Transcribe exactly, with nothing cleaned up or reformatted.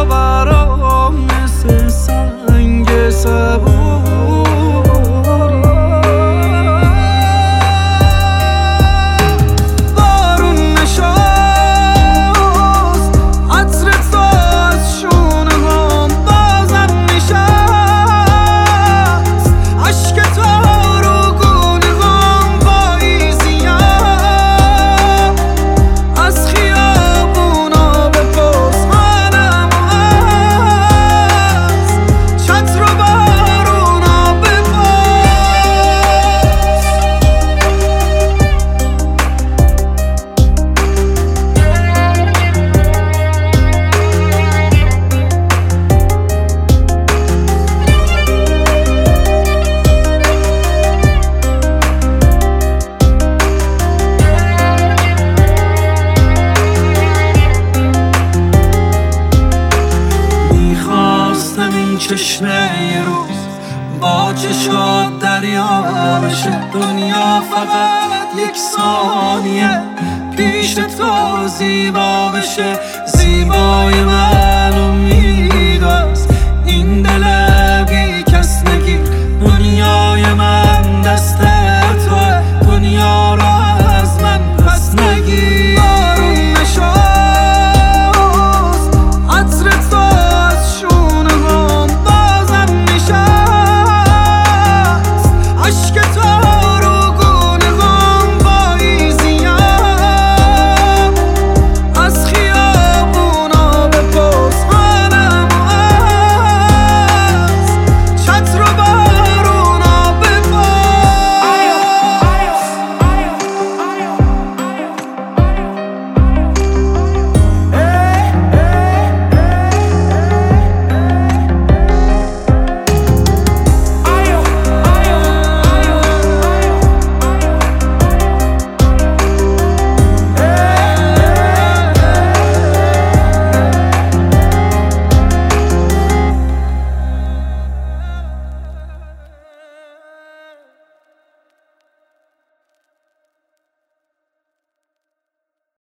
برام مثل سنگ صبوری. بارون نشست عطر تو از شونه هم بازم نشست، عشق تو رو گونه هم پاییزیم. از خیابونا بپرس حالم هست، چتر و بارونا بپرس. میخواستم این چشمه یه روز با چشات دریا بشه، دنیا فقط یک ثانیه پیش تو زیبا بشه. زیبای من امید است این دل